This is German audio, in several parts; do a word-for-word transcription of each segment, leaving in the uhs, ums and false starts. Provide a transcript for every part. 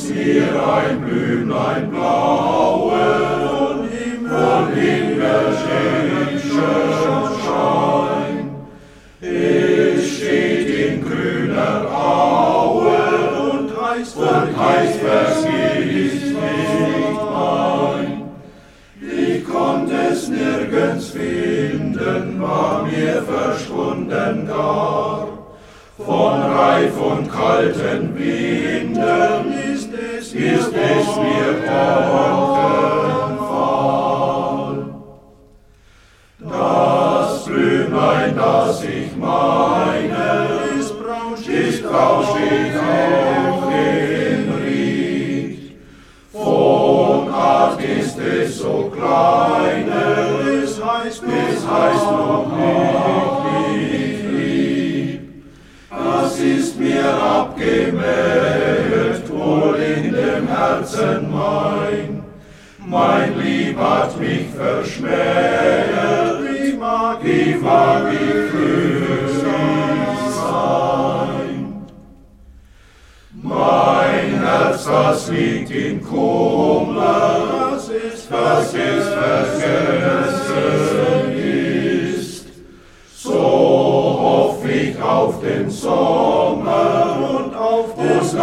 ist mir ein Blümlein blaue, von himmlischem Schein. Es steht in grüner Aue und heißt, und heißt vergiss nicht mein. Ich konnte es nirgends finden, war mir verschwunden gar. Von reif und kalten Winden ist es, ist es mir Fall. Das Blümlein, das ich meine, ist braunstich auf den Ried. Von Art ist es so kleine, es heißt, es heißt noch nicht lieb. Das ist mir abgemäht, wohl in dem Herzen mein. Mein Lieb hat mich verschmäht, wie mag ich, mag ich glücklich sein. Mein Herz, das liegt in Kummer, das ist, das ist vergessen ist. So hoff ich auf den Sommer und auf des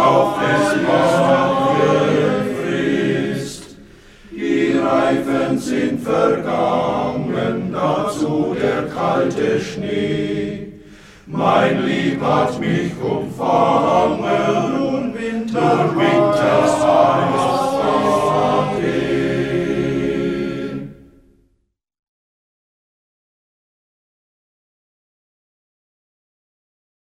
Morgenfrist. Die Reifen sind vergangen, dazu der kalte Schnee. Mein Lieb hat mich umfangen,